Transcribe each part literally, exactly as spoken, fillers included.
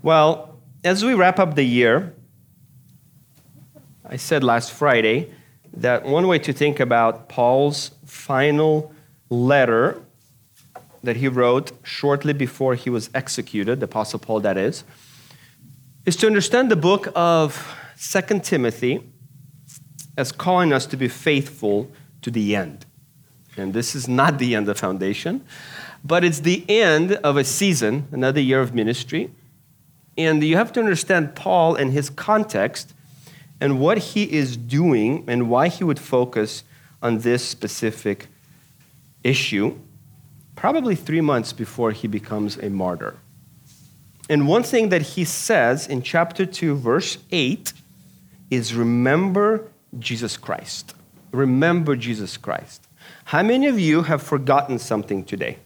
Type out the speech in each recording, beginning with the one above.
Well, as we wrap up the year, I said last Friday that one way to think about Paul's final letter that he wrote shortly before he was executed, the Apostle Paul that is, is to understand the book of Second Timothy as calling us to be faithful to the end. And this is not the end of foundation, but it's the end of a season, another year of ministry. And you have to understand Paul and his context and what he is doing and why he would focus on this specific issue, probably three months before he becomes a martyr. And one thing that he says in chapter two, verse eight, is remember Jesus Christ. Remember Jesus Christ. How many of you have forgotten something today?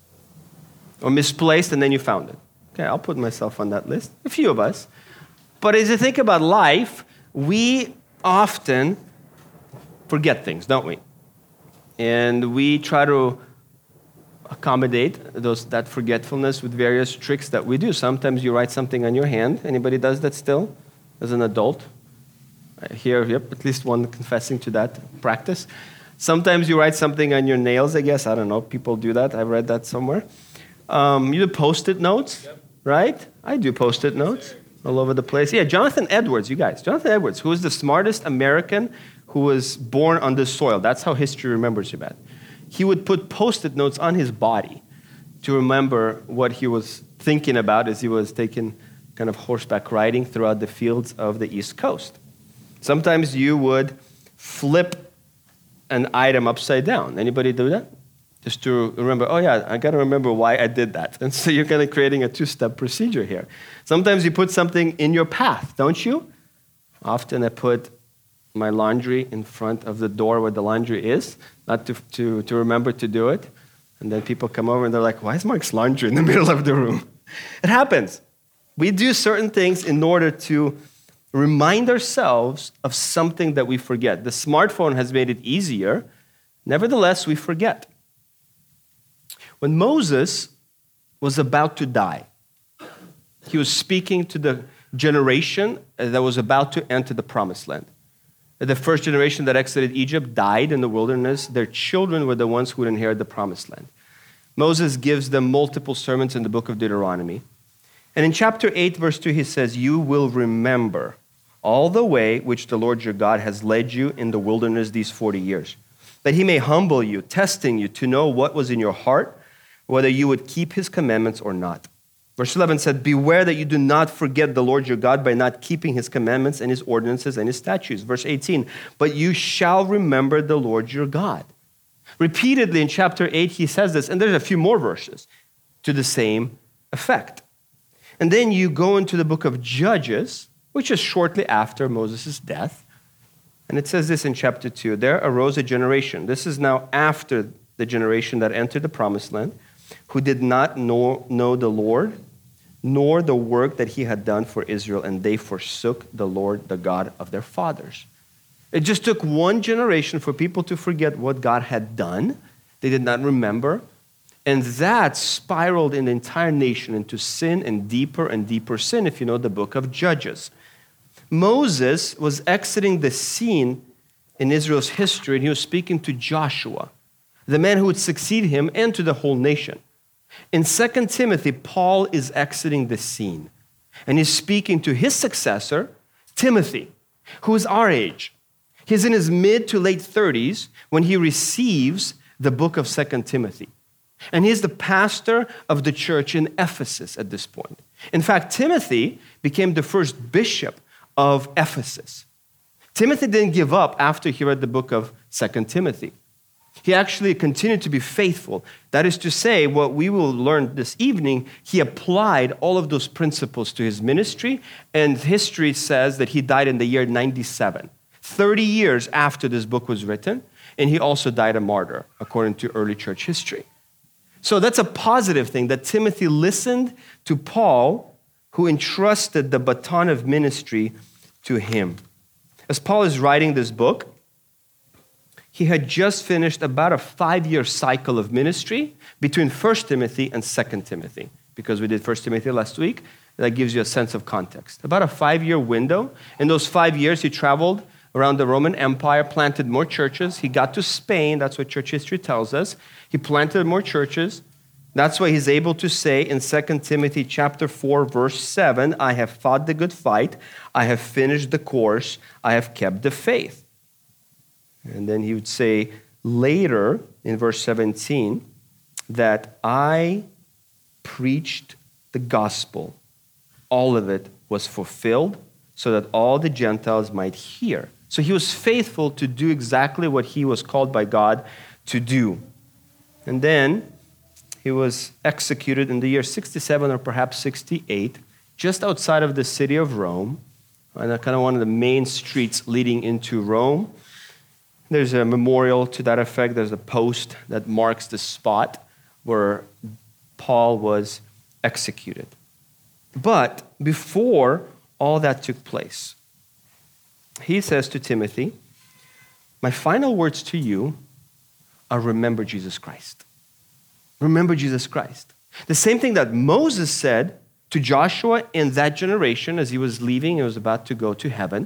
Or misplaced and then you found it? Okay, I'll put myself on that list. A few of us. But as you think about life, we often forget things, don't we? And we try to accommodate those that forgetfulness with various tricks that we do. Sometimes you write something on your hand. Anybody does that still as an adult? Here, yep, at least one confessing to that practice. Sometimes you write something on your nails, I guess. I don't know. People do that. I've read that somewhere. Um, you do Post-it notes, yep. Right? I do Post-it notes all over the place. Yeah, Jonathan Edwards, you guys. Jonathan Edwards, who is the smartest American who was born on this soil. That's how history remembers him at. He would put Post-it notes on his body to remember what he was thinking about as he was taking kind of horseback riding throughout the fields of the East Coast. Sometimes you would flip an item upside down. Anybody do that? Just to remember, oh yeah, I got to remember why I did that. And so you're kind of creating a two-step procedure here. Sometimes you put something in your path, don't you? Often I put my laundry in front of the door where the laundry is, not to, to, to remember to do it. And then people come over and they're like, why is Mark's laundry in the middle of the room? It happens. We do certain things in order to remind ourselves of something that we forget. The smartphone has made it easier. Nevertheless, we forget. When Moses was about to die, he was speaking to the generation that was about to enter the promised land. The first generation that exited Egypt died in the wilderness. Their children were the ones who would inherit the promised land. Moses gives them multiple sermons in the book of Deuteronomy. And in chapter eight, verse two, he says, you will remember all the way which the Lord your God has led you in the wilderness these forty years, that he may humble you, testing you to know what was in your heart, whether you would keep his commandments or not. Verse eleven said, beware that you do not forget the Lord your God by not keeping his commandments and his ordinances and his statutes. Verse eighteen, but you shall remember the Lord your God. Repeatedly in chapter eight, he says this, and there's a few more verses to the same effect. And then you go into the book of Judges, which is shortly after Moses' death. And it says this in chapter two, there arose a generation. This is now after the generation that entered the promised land, who did not know, know the Lord, nor the work that he had done for Israel, and they forsook the Lord, the God of their fathers. It just took one generation for people to forget what God had done. They did not remember. And that spiraled in the entire nation into sin and deeper and deeper sin, if you know the book of Judges. Moses was exiting the scene in Israel's history, and he was speaking to Joshua, the man who would succeed him, and to the whole nation. In Second Timothy, Paul is exiting the scene, and he's speaking to his successor, Timothy, who is our age. He's in his mid to late thirties when he receives the book of Second Timothy. And he's the pastor of the church in Ephesus at this point. In fact, Timothy became the first bishop of Ephesus. Timothy didn't give up after he read the book of Second Timothy. He actually continued to be faithful. That is to say, what we will learn this evening, he applied all of those principles to his ministry, and history says that he died in the year ninety-seven, thirty years after this book was written, and he also died a martyr, according to early church history. So that's a positive thing, that Timothy listened to Paul, who entrusted the baton of ministry to him. As Paul is writing this book, he had just finished about a five-year cycle of ministry between First Timothy and Second Timothy, because we did First Timothy last week, That gives you a sense of context. About a five-year window. In those five years, he traveled around the Roman Empire, planted more churches. He got to Spain. That's what church history tells us. He planted more churches. That's why he's able to say in Second Timothy chapter four, verse seven, I have fought the good fight. I have finished the course. I have kept the faith. And then he would say later in verse seventeen that I preached the gospel. All of it was fulfilled so that all the Gentiles might hear. So he was faithful to do exactly what he was called by God to do. And then he was executed in the year sixty-seven or perhaps sixty-eight, just outside of the city of Rome, on kind of one of the main streets leading into Rome. There's a memorial to that effect. There's a post that marks the spot where Paul was executed. But before all that took place, he says to Timothy, my final words to you are remember Jesus Christ. Remember Jesus Christ. The same thing that Moses said to Joshua in that generation as he was leaving and was about to go to heaven,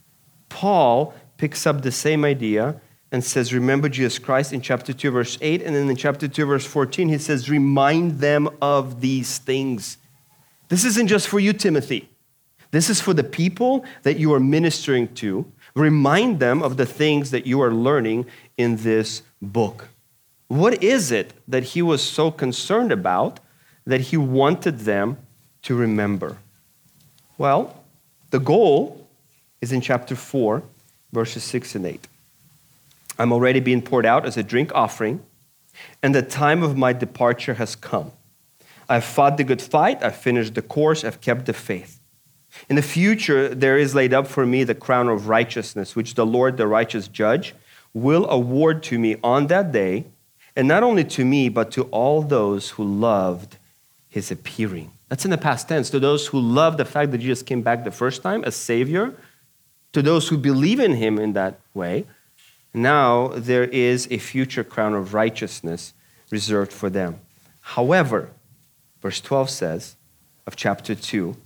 Paul picks up the same idea and says, remember Jesus Christ in chapter two, verse eight. And then in chapter two, verse fourteen, he says, remind them of these things. This isn't just for you, Timothy. This is for the people that you are ministering to. Remind them of the things that you are learning in this book. What is it that he was so concerned about that he wanted them to remember? Well, the goal is in chapter four, verses six and eight. I'm already being poured out as a drink offering, and the time of my departure has come. I've fought the good fight, I've finished the course, I've kept the faith. In the future, there is laid up for me the crown of righteousness, which the Lord, the righteous judge, will award to me on that day, and not only to me, but to all those who loved his appearing. That's in the past tense. To those who love the fact that Jesus came back the first time as Savior, to those who believe in him in that way, now there is a future crown of righteousness reserved for them. However, verse twelve says of chapter two,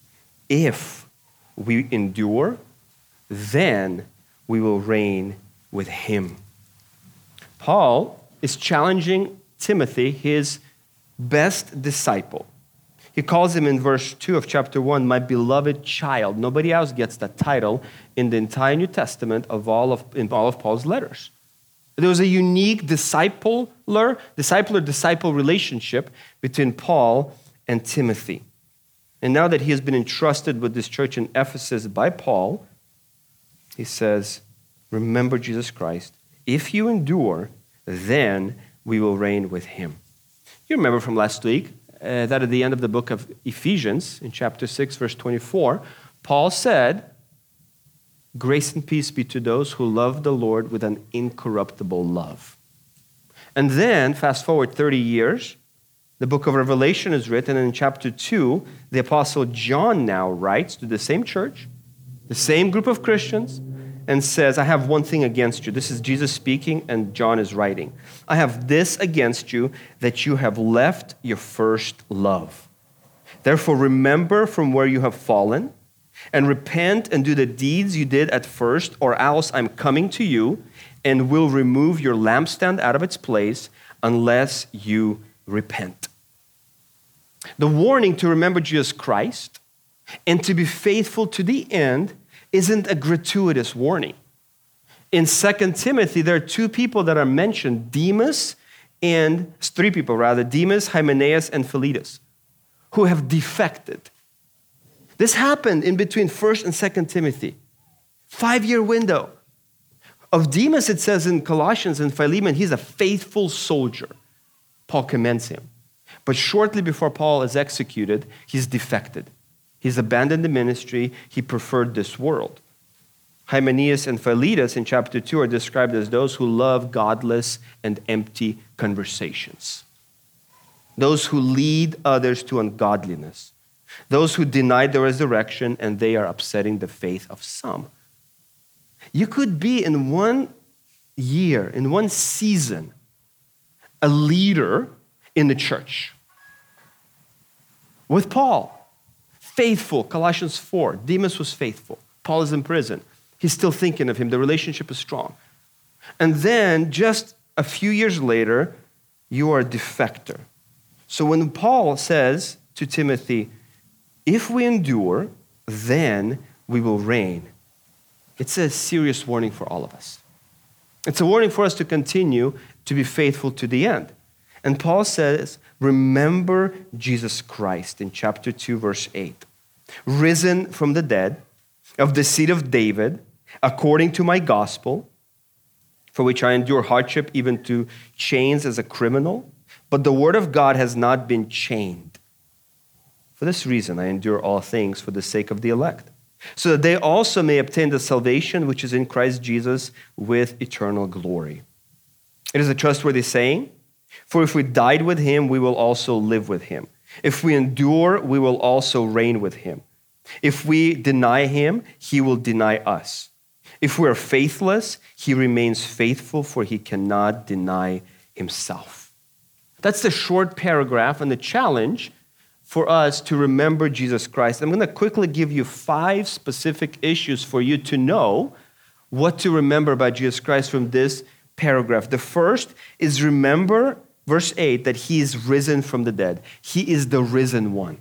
if we endure, then we will reign with him. Paul is challenging Timothy, his best disciple. He calls him in verse two of chapter one, my beloved child. Nobody else gets that title in the entire New Testament of all of, in all of Paul's letters. There was a unique discipler, discipler-disciple relationship between Paul and Timothy. And now that he has been entrusted with this church in Ephesus by Paul, he says, remember Jesus Christ. If you endure, then we will reign with him. You remember from last week uh, that at the end of the book of Ephesians, in chapter six, verse twenty-four, Paul said, grace and peace be to those who love the Lord with an incorruptible love. And then, fast forward thirty years, the book of Revelation is written, and in chapter two, the apostle John now writes to the same church, the same group of Christians, and says, I have one thing against you. This is Jesus speaking, and John is writing. I have this against you, that you have left your first love. Therefore, remember from where you have fallen, and repent and do the deeds you did at first, or else I'm coming to you and will remove your lampstand out of its place unless you repent. The warning to remember Jesus Christ and to be faithful to the end isn't a gratuitous warning. In Second Timothy, there are two people that are mentioned, Demas and, three people rather, Demas, Hymenaeus, and Philetus, who have defected. This happened in between First and Second Timothy. Five-year window. Of Demas, it says in Colossians and Philemon, he's a faithful soldier. Paul commends him. But shortly before Paul is executed, he's defected. He's abandoned the ministry. He preferred this world. Hymenaeus and Philetus in chapter two are described as those who love godless and empty conversations. Those who lead others to ungodliness. Those who deny the resurrection, and they are upsetting the faith of some. You could be in one year, in one season, a leader in the church with Paul. faithful. Colossians four, Demas was faithful. Paul is in prison. He's still thinking of him. The relationship is strong. And then just a few years later, you are a defector. So when Paul says to Timothy, if we endure, then we will reign, it's a serious warning for all of us. It's a warning for us to continue to be faithful to the end. And Paul says, remember Jesus Christ in chapter two, verse eight. Risen from the dead, of the seed of David, according to my gospel, for which I endure hardship, even to chains as a criminal. But the word of God has not been chained. For this reason, I endure all things for the sake of the elect, so that they also may obtain the salvation which is in Christ Jesus with eternal glory. It is a trustworthy saying, for if we died with him, we will also live with him. If we endure, we will also reign with him. If we deny him, he will deny us. If we are faithless, he remains faithful, for he cannot deny himself. That's the short paragraph and the challenge for us to remember Jesus Christ. I'm going to quickly give you five specific issues for you to know what to remember about Jesus Christ from this paragraph. The first is remember, verse eight, that he is risen from the dead. He is the risen one.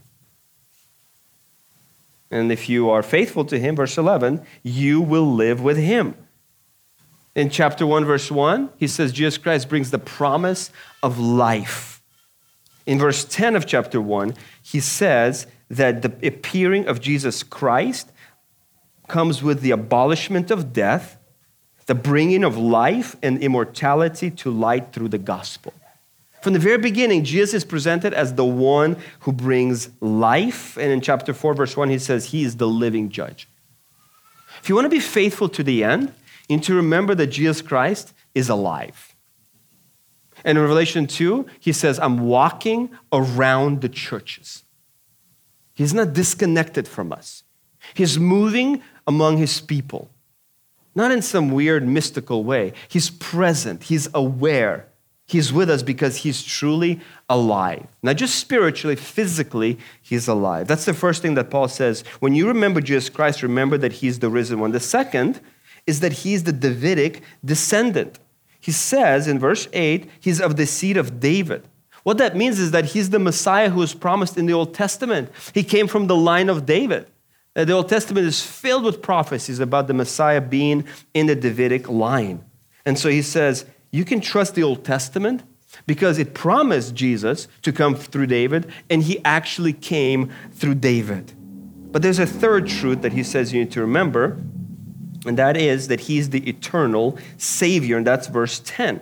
And if you are faithful to him, verse eleven, you will live with him. In chapter one, verse one, he says Jesus Christ brings the promise of life. In verse ten of chapter one, he says that the appearing of Jesus Christ comes with the abolishment of death, the bringing of life and immortality to light through the gospel. From the very beginning, Jesus is presented as the one who brings life. And in chapter four, verse one, he says he is the living judge. If you want to be faithful to the end, you need to remember that Jesus Christ is alive. And in Revelation two, he says, I'm walking around the churches. He's not disconnected from us. He's moving among his people. Not in some weird mystical way. He's present. He's aware. He's with us because he's truly alive. Not just spiritually, physically, he's alive. That's the first thing that Paul says. When you remember Jesus Christ, remember that he's the risen one. The second is that he's the Davidic descendant. He says in verse eight, he's of the seed of David. What that means is that he's the Messiah who was promised in the Old Testament. He came from the line of David. The Old Testament is filled with prophecies about the Messiah being in the Davidic line. And so he says, you can trust the Old Testament because it promised Jesus to come through David, and he actually came through David. But there's a third truth that he says you need to remember, and that is that he's the eternal Savior, and that's verse ten.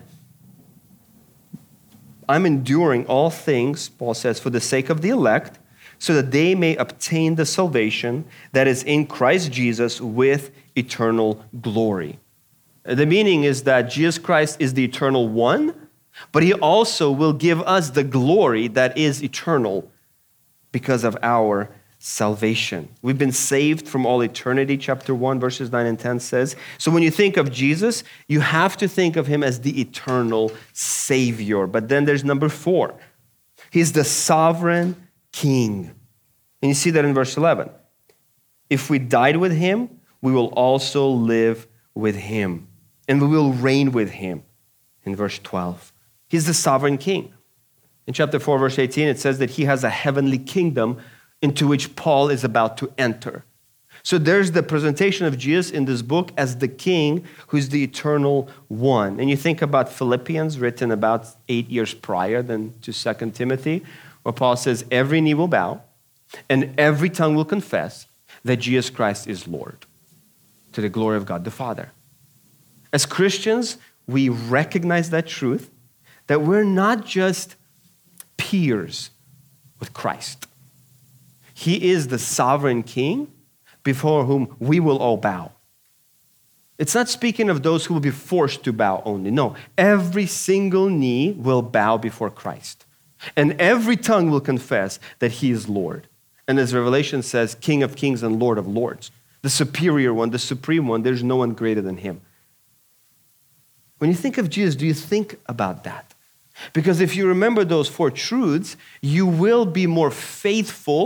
I'm enduring all things, Paul says, for the sake of the elect, so that they may obtain the salvation that is in Christ Jesus with eternal glory. The meaning is that Jesus Christ is the eternal one, but he also will give us the glory that is eternal because of our salvation. We've been saved from all eternity, chapter one, verses nine and ten says. So when you think of Jesus, you have to think of him as the eternal Savior. But then there's number four. He's the sovereign King. And you see that in verse eleven. If we died with him, we will also live with him. And we will reign with him in verse twelve. He's the sovereign King. In chapter four, verse eighteen, it says that he has a heavenly kingdom into which Paul is about to enter. So there's the presentation of Jesus in this book as the King who's the eternal one. And you think about Philippians, written about eight years prior than to Second Timothy, where Paul says, every knee will bow and every tongue will confess that Jesus Christ is Lord, to the glory of God the Father. As Christians, we recognize that truth, that we're not just peers with Christ. He is the sovereign King before whom we will all bow. It's not speaking of those who will be forced to bow only. No, every single knee will bow before Christ. And every tongue will confess that he is Lord. And as Revelation says, King of kings and Lord of lords. The superior one, the supreme one, there's no one greater than him. When you think of Jesus, do you think about that? Because if you remember those four truths, you will be more faithful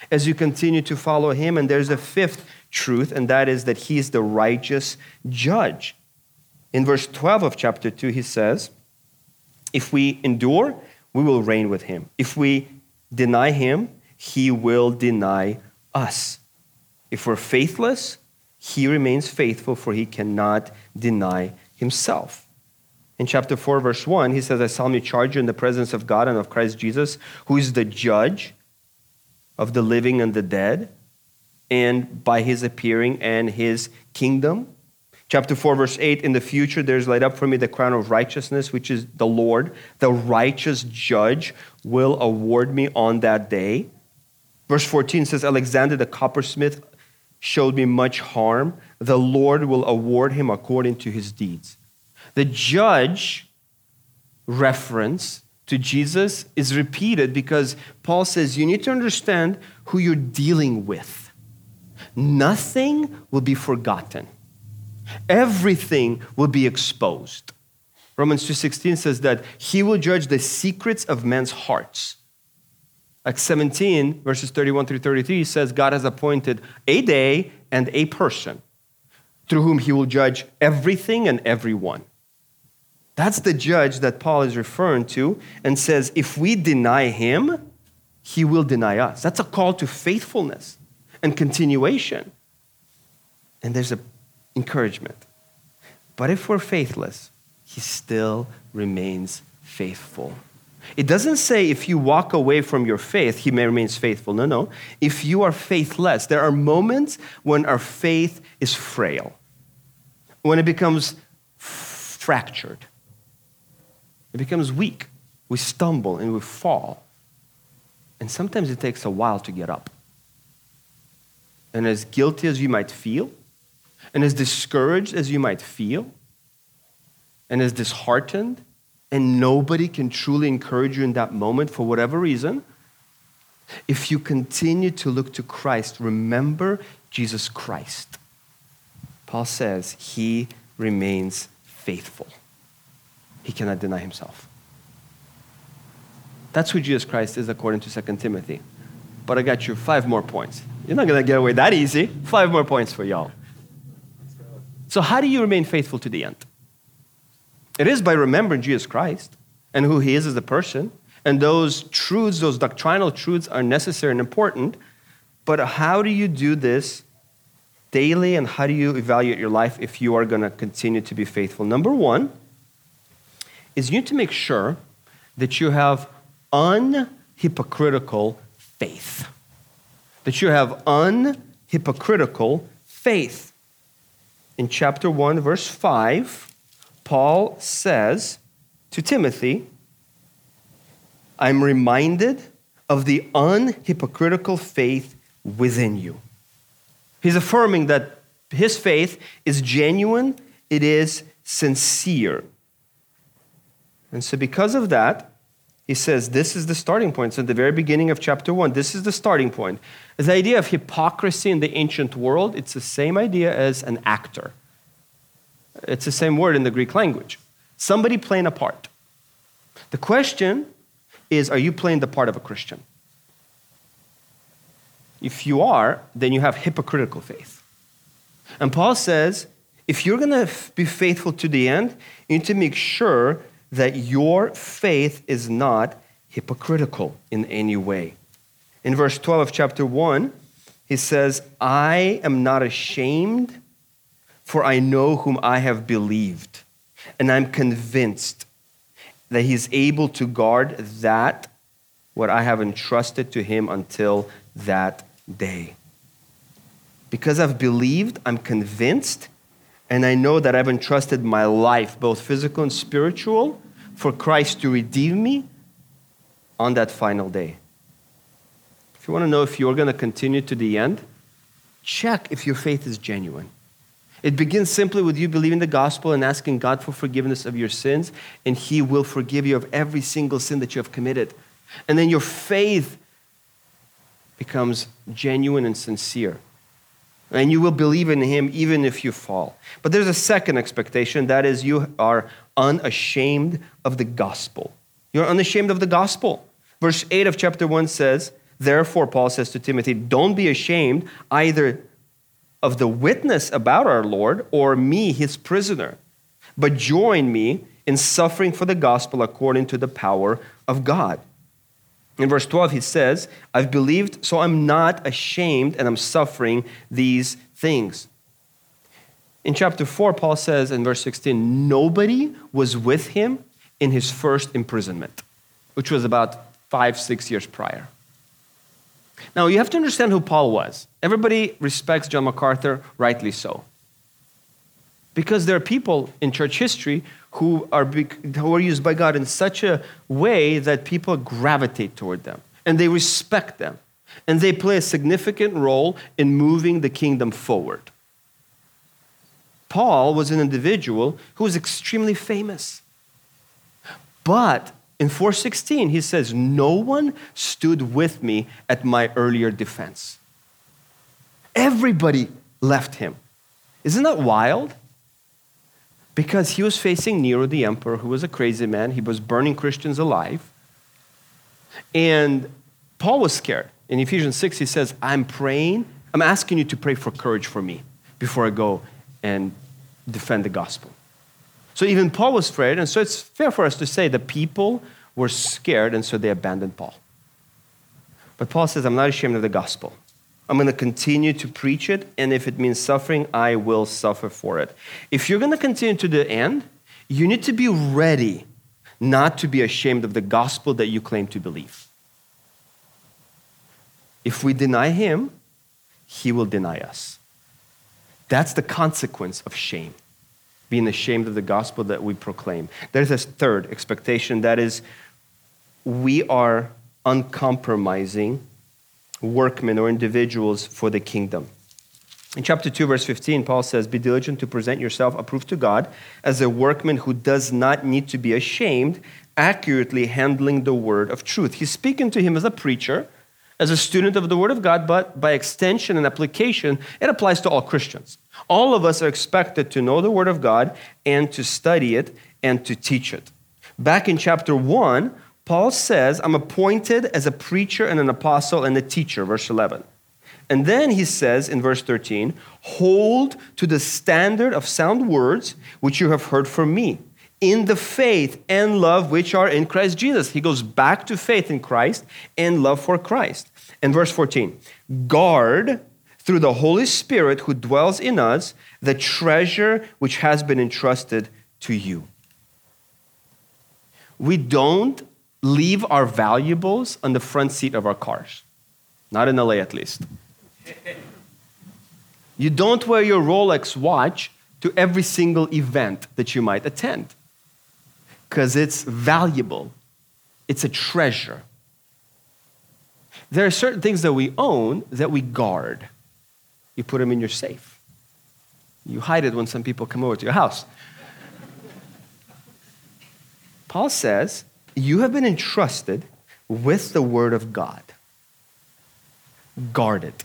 as you continue to follow him. And there's a fifth truth, and that is that he is the righteous judge. In verse twelve of chapter two, he says, if we endure, we will reign with him. If we deny him, he will deny us. If we're faithless, he remains faithful, for he cannot deny himself. In chapter four, verse one, he says, I solemnly charge you in the presence of God and of Christ Jesus, who is the judge of the living and the dead, and by his appearing and his kingdom. Chapter four, verse eight, in the future there is laid up for me the crown of righteousness, which is the Lord, the righteous judge, will award me on that day. Verse fourteen says, Alexander the coppersmith showed me much harm. The Lord will award him according to his deeds. The judge reference to Jesus is repeated because Paul says you need to understand who you're dealing with. Nothing will be forgotten. Everything will be exposed. Romans two sixteen says that he will judge the secrets of men's hearts. Acts seventeen, verses thirty-one through thirty-three says God has appointed a day and a person through whom he will judge everything and everyone. That's the judge that Paul is referring to and says if we deny him, he will deny us. That's a call to faithfulness and continuation. And there's an encouragement. But if we're faithless, he still remains faithful. It doesn't say if you walk away from your faith, he may remain faithful. No, no. If you are faithless, there are moments when our faith is frail, when it becomes fractured, it becomes weak. We stumble and we fall. And sometimes it takes a while to get up. And as guilty as you might feel, and as discouraged as you might feel, and as disheartened, and nobody can truly encourage you in that moment for whatever reason, if you continue to look to Christ, remember Jesus Christ. Paul says he remains faithful. He cannot deny himself. That's who Jesus Christ is according to Second Timothy. But I got you five more points. You're not going to get away that easy. Five more points for y'all. So how do you remain faithful to the end? It is by remembering Jesus Christ and who he is as a person. And those truths, those doctrinal truths are necessary and important. But how do you do this daily, and how do you evaluate your life if you are going to continue to be faithful? Number one is you need to make sure that you have unhypocritical faith. That you have unhypocritical faith. In chapter one, verse five, Paul says to Timothy, I'm reminded of the unhypocritical faith within you. He's affirming that his faith is genuine, it is sincere. And so because of that, he says this is the starting point. So at the very beginning of chapter one, this is the starting point. The idea of hypocrisy in the ancient world, it's the same idea as an actor. It's the same word in the Greek language. Somebody playing a part. The question is, are you playing the part of a Christian? If you are, then you have hypocritical faith. And Paul says, if you're going to be faithful to the end, you need to make sure that your faith is not hypocritical in any way. In verse twelve of chapter one, he says, I am not ashamed, for I know whom I have believed, and I'm convinced that he's able to guard that, what I have entrusted to him until that day. Because I've believed, I'm convinced, and I know that I've entrusted my life, both physical and spiritual, for Christ to redeem me on that final day. If you want to know if you're going to continue to the end, check if your faith is genuine. It begins simply with you believing the gospel and asking God for forgiveness of your sins, and he will forgive you of every single sin that you have committed. And then your faith becomes genuine and sincere. And you will believe in him even if you fall. But there's a second expectation, that is you are unashamed of the gospel. You're unashamed of the gospel. Verse eight of chapter one says, Therefore, Paul says to Timothy, don't be ashamed either of the witness about our Lord or me, his prisoner, but join me in suffering for the gospel according to the power of God. In verse twelve, he says, I've believed, so I'm not ashamed, and I'm suffering these things. In chapter four, Paul says in verse sixteen, nobody was with him in his first imprisonment, which was about five, six years prior. Now, you have to understand who Paul was. Everybody respects John MacArthur, rightly so. Because there are people in church history who are, who are used by God in such a way that people gravitate toward them, and they respect them, and they play a significant role in moving the kingdom forward. Paul was an individual who was extremely famous. But in four sixteen, he says, no one stood with me at my earlier defense. Everybody left him. Isn't that wild? Because he was facing Nero the emperor, who was a crazy man. He was burning Christians alive. And Paul was scared. In Ephesians six, he says, I'm praying, I'm asking you to pray for courage for me before I go and defend the gospel. So even Paul was afraid, and so it's fair for us to say the people were scared, and so they abandoned Paul. But Paul says, I'm not ashamed of the gospel. I'm going to continue to preach it, and if it means suffering, I will suffer for it. If you're going to continue to the end, you need to be ready not to be ashamed of the gospel that you claim to believe. If we deny him, he will deny us. That's the consequence of shame, being ashamed of the gospel that we proclaim. There's a third expectation, that is, we are uncompromising workmen or individuals for the kingdom. In chapter two, verse fifteen, Paul says, be diligent to present yourself approved to God as a workman who does not need to be ashamed, accurately handling the word of truth. He's speaking to him as a preacher, as a student of the word of God, but by extension and application, it applies to all Christians. All of us are expected to know the word of God and to study it and to teach it. Back in chapter one, Paul says, I'm appointed as a preacher and an apostle and a teacher, verse eleven. And then he says in verse thirteen, hold to the standard of sound words which you have heard from me, in the faith and love which are in Christ Jesus. He goes back to faith in Christ and love for Christ. And verse fourteen, guard through the Holy Spirit who dwells in us the treasure which has been entrusted to you. We don't leave our valuables on the front seat of our cars. Not in L A at least. You don't wear your Rolex watch to every single event that you might attend, because it's valuable. It's a treasure. There are certain things that we own that we guard. You put them in your safe. You hide it when some people come over to your house. Paul says, you have been entrusted with the word of God. Guard it.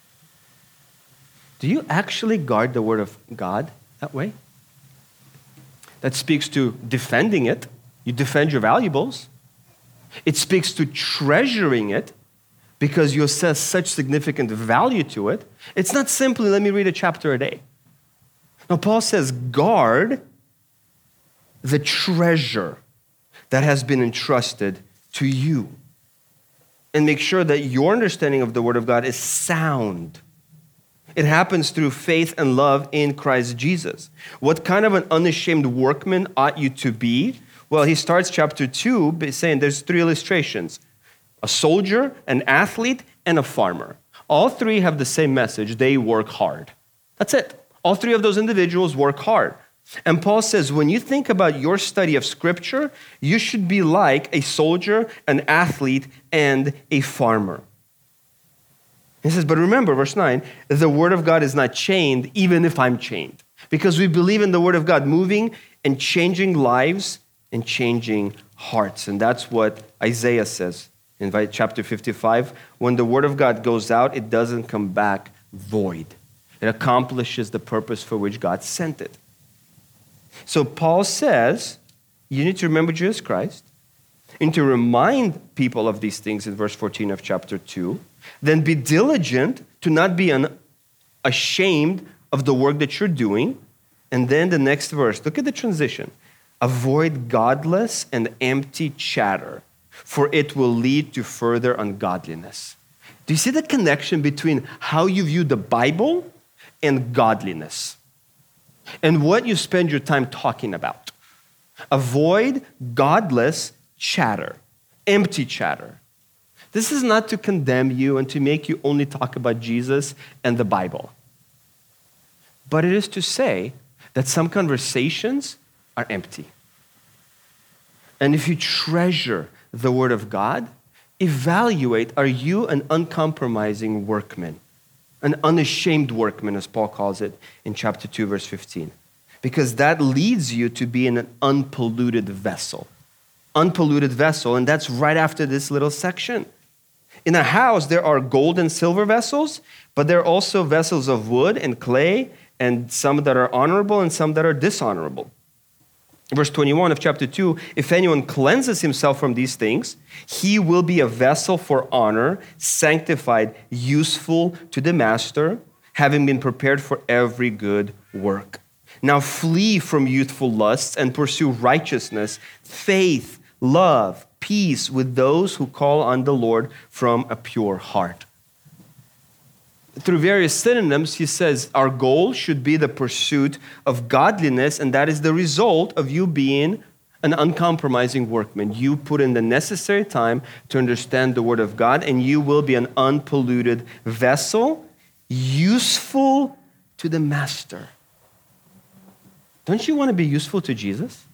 Do you actually guard the word of God that way? That speaks to defending it. You defend your valuables. It speaks to treasuring it because you assess such significant value to it. It's not simply, let me read a chapter a day. No, Paul says, guard the treasure that has been entrusted to you. And make sure that your understanding of the Word of God is sound. It happens through faith and love in Christ Jesus. What kind of an unashamed workman ought you to be? Well, he starts chapter two by saying there's three illustrations. A soldier, an athlete, and a farmer. All three have the same message. They work hard. That's it. All three of those individuals work hard. And Paul says, when you think about your study of Scripture, you should be like a soldier, an athlete, and a farmer. He says, but remember, verse nine, the Word of God is not chained, even if I'm chained. Because we believe in the Word of God moving and changing lives and changing hearts. And that's what Isaiah says in chapter fifty-five. When the Word of God goes out, it doesn't come back void. It accomplishes the purpose for which God sent it. So Paul says, you need to remember Jesus Christ, and to remind people of these things in verse fourteen of chapter two, then be diligent to not be un- ashamed of the work that you're doing. And then the next verse, look at the transition. Avoid godless and empty chatter, for it will lead to further ungodliness. Do you see the connection between how you view the Bible and godliness? And what you spend your time talking about. Avoid godless chatter, empty chatter. This is not to condemn you and to make you only talk about Jesus and the Bible. But it is to say that some conversations are empty. And if you treasure the Word of God, evaluate, are you an uncompromising workman? An unashamed workman, as Paul calls it in chapter two, verse fifteen. Because that leads you to be in an unpolluted vessel. Unpolluted vessel, and that's right after this little section. In a house, there are gold and silver vessels, but there are also vessels of wood and clay, and some that are honorable and some that are dishonorable. Verse twenty-one of chapter two, if anyone cleanses himself from these things, he will be a vessel for honor, sanctified, useful to the master, having been prepared for every good work. Now flee from youthful lusts and pursue righteousness, faith, love, peace with those who call on the Lord from a pure heart. Through various synonyms, he says our goal should be the pursuit of godliness, and that is the result of you being an uncompromising workman. You put in the necessary time to understand the Word of God, and you will be an unpolluted vessel, useful to the Master. Don't you want to be useful to Jesus?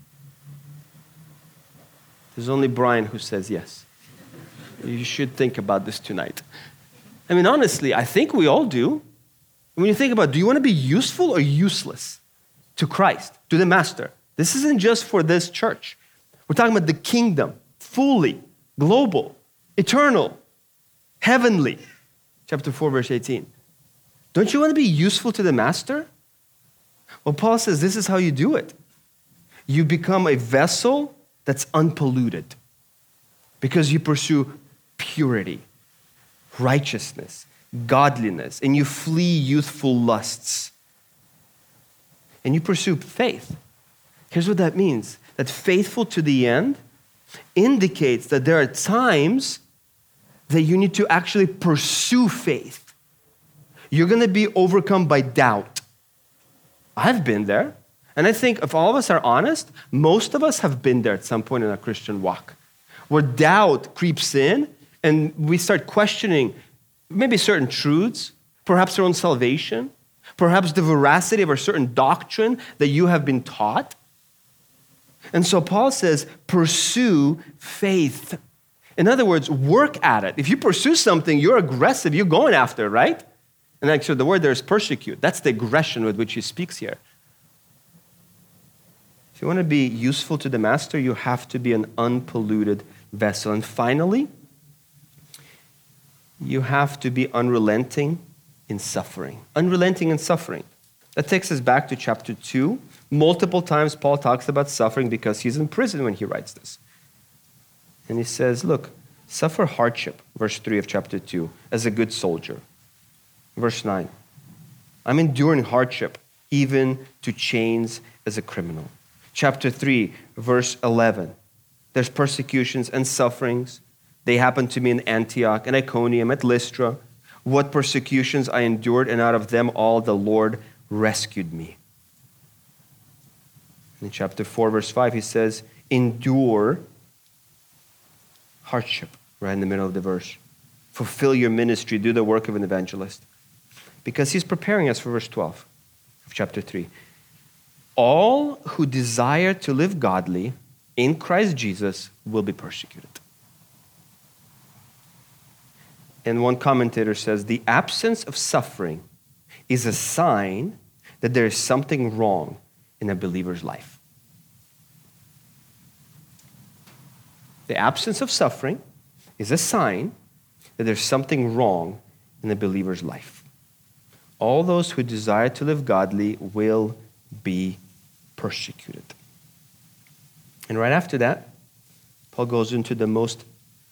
There's only Brian who says yes. You should think about this tonight. I mean, honestly, I think we all do. When you think about, do you want to be useful or useless to Christ, to the Master? This isn't just for this church. We're talking about the kingdom, fully, global, eternal, heavenly. Chapter four, verse eighteen. Don't you want to be useful to the Master? Well, Paul says this is how you do it. You become a vessel that's unpolluted because you pursue purity, righteousness, godliness, and you flee youthful lusts. And you pursue faith. Here's what that means. That faithful to the end indicates that there are times that you need to actually pursue faith. You're going to be overcome by doubt. I've been there. And I think if all of us are honest, most of us have been there at some point in our Christian walk, where doubt creeps in and we start questioning maybe certain truths, perhaps our own salvation, perhaps the veracity of a certain doctrine that you have been taught. And so Paul says, pursue faith. In other words, work at it. If you pursue something, you're aggressive, you're going after it, right? And actually the word there is persecute. That's the aggression with which he speaks here. If you want to be useful to the Master, you have to be an unpolluted vessel. And finally, you have to be unrelenting in suffering. Unrelenting in suffering. That takes us back to chapter two. Multiple times Paul talks about suffering because he's in prison when he writes this. And he says, look, suffer hardship, verse three of chapter two, as a good soldier. Verse nine, I'm enduring hardship, even to chains as a criminal. Chapter three, verse eleven, there's persecutions and sufferings. They happened to me in Antioch and Iconium, at Lystra. What persecutions I endured, and out of them all the Lord rescued me. In chapter four, verse five, he says, endure hardship, right in the middle of the verse. Fulfill your ministry, do the work of an evangelist. Because he's preparing us for verse twelve of chapter three. All who desire to live godly in Christ Jesus will be persecuted. And one commentator says, the absence of suffering is a sign that there is something wrong in a believer's life. The absence of suffering is a sign that there's something wrong in a believer's life. All those who desire to live godly will be persecuted. And right after that, Paul goes into the most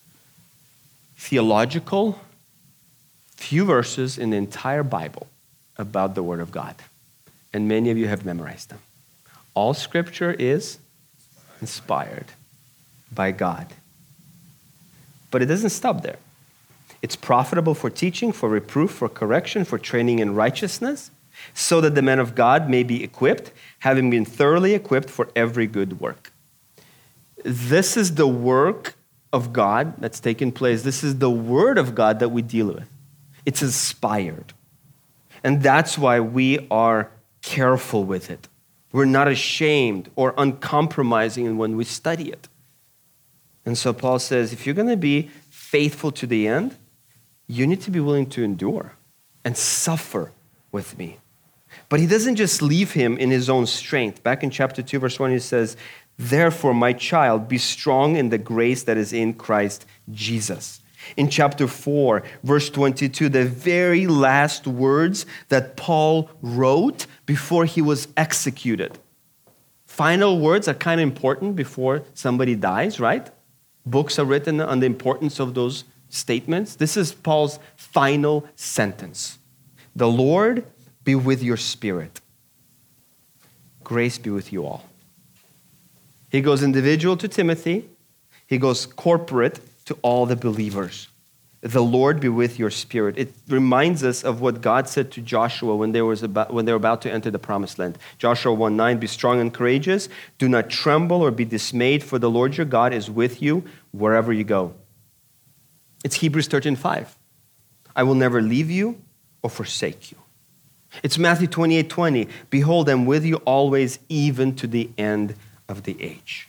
theological few verses in the entire Bible about the Word of God. And many of you have memorized them. All Scripture is inspired by God. But it doesn't stop there. It's profitable for teaching, for reproof, for correction, for training in righteousness, so that the man of God may be equipped, having been thoroughly equipped for every good work. This is the work of God that's taken place. This is the Word of God that we deal with. It's inspired. And that's why we are careful with it. We're not ashamed or uncompromising when we study it. And so Paul says, if you're going to be faithful to the end, you need to be willing to endure and suffer with me. But he doesn't just leave him in his own strength. Back in chapter two, verse one, he says, therefore, my child, be strong in the grace that is in Christ Jesus. In chapter four, verse twenty-two, the very last words that Paul wrote before he was executed. Final words are kind of important before somebody dies, right? Books are written on the importance of those statements. This is Paul's final sentence. The Lord be with your spirit. Grace be with you all. He goes individual to Timothy. He goes corporate to all the believers. The Lord be with your spirit. It reminds us of what God said to Joshua when they, was about, when they were about to enter the promised land. Joshua one nine, be strong and courageous. Do not tremble or be dismayed, for the Lord your God is with you wherever you go. It's Hebrews thirteen five. I will never leave you or forsake you. It's Matthew twenty-eight twenty. Behold, I'm with you always, even to the end of the age.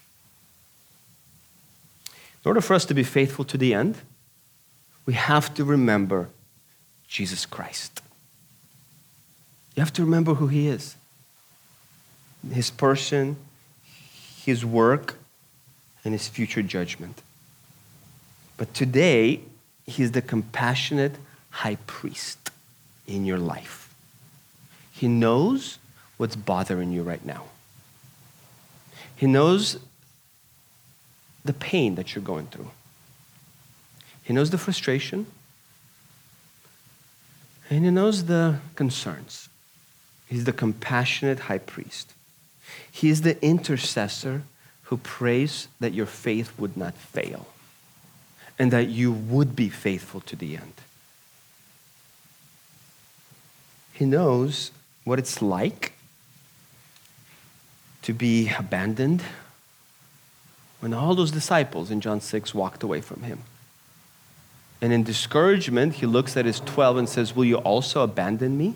In order for us to be faithful to the end, we have to remember Jesus Christ. You have to remember who he is. His person, his work, and his future judgment. But today, he's the compassionate high priest in your life. He knows what's bothering you right now. He knows the pain that you're going through. He knows the frustration. And he knows the concerns. He's the compassionate high priest. He is the intercessor who prays that your faith would not fail and that you would be faithful to the end. He knows what it's like to be abandoned when all those disciples in John six walked away from him. And in discouragement, he looks at his twelve and says, will you also abandon me?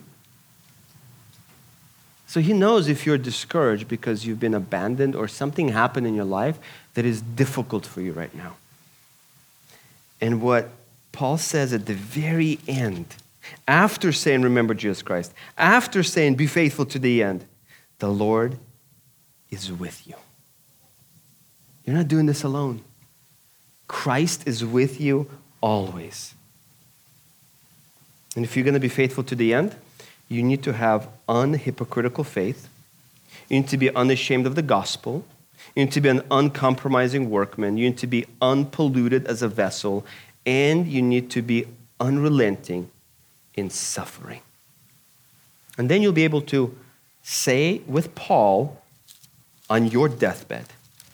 So he knows if you're discouraged because you've been abandoned or something happened in your life that is difficult for you right now. And what Paul says at the very end, after saying, remember Jesus Christ, after saying, be faithful to the end, the Lord is with you. You're not doing this alone. Christ is with you always. And if you're going to be faithful to the end, you need to have unhypocritical faith. You need to be unashamed of the gospel. You need to be an uncompromising workman. You need to be unpolluted as a vessel. And you need to be unrelenting in suffering. And then you'll be able to say with Paul on your deathbed,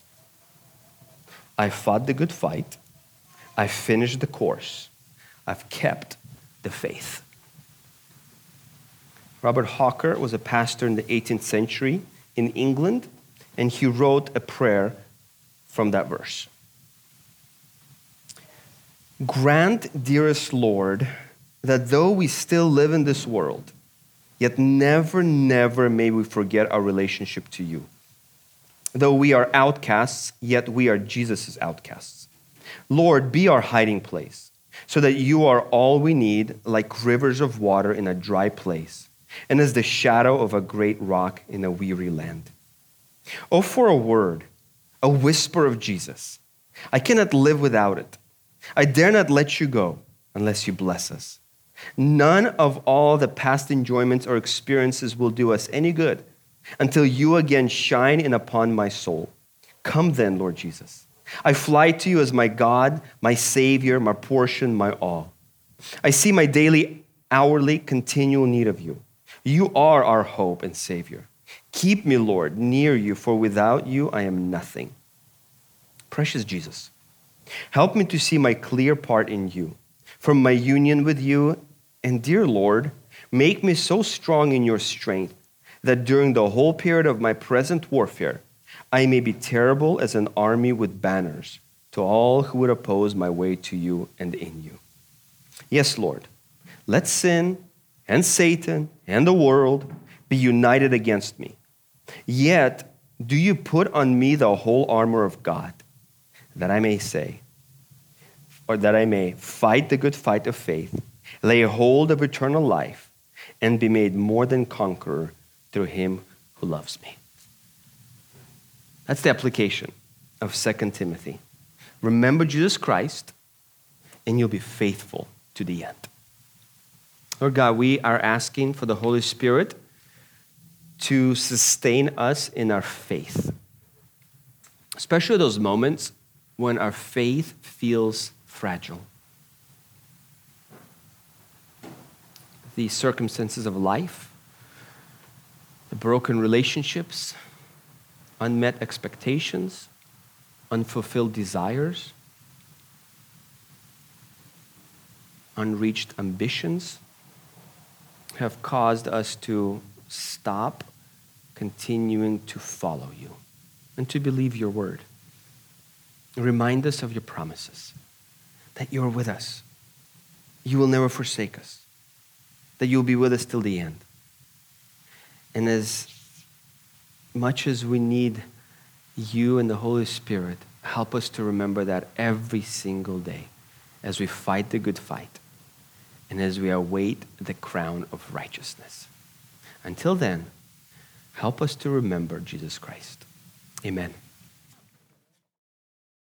I fought the good fight. I finished the course. I've kept the faith. Robert Hawker was a pastor in the eighteenth century in England, and he wrote a prayer from that verse. Grant, dearest Lord, that though we still live in this world, yet never, never may we forget our relationship to you. Though we are outcasts, yet we are Jesus' outcasts. Lord, be our hiding place, so that you are all we need, like rivers of water in a dry place, and as the shadow of a great rock in a weary land. Oh, for a word, a whisper of Jesus. I cannot live without it. I dare not let you go unless you bless us. None of all the past enjoyments or experiences will do us any good until you again shine in upon my soul. Come then, Lord Jesus. I fly to you as my God, my Savior, my portion, my all. I see my daily, hourly, continual need of you. You are our hope and Savior. Keep me, Lord, near you, for without you I am nothing. Precious Jesus, help me to see my clear part in you, from my union with you. And dear Lord, make me so strong in your strength that during the whole period of my present warfare, I may be terrible as an army with banners to all who would oppose my way to you and in you. Yes, Lord, let sin and Satan and the world be united against me. Yet do you put on me the whole armor of God, that I may say, or that I may fight the good fight of faith, lay hold of eternal life, and be made more than conqueror through him who loves me. That's the application of Second Timothy. Remember Jesus Christ, and you'll be faithful to the end. Lord God, we are asking for the Holy Spirit to sustain us in our faith, especially those moments when our faith feels fragile. The circumstances of life, the broken relationships, unmet expectations, unfulfilled desires, unreached ambitions have caused us to stop continuing to follow you and to believe your word. Remind us of your promises, that you are with us. You will never forsake us, that you will be with us till the end. And as much as we need you and the Holy Spirit, help us to remember that every single day as we fight the good fight and as we await the crown of righteousness. Until then, help us to remember Jesus Christ. Amen.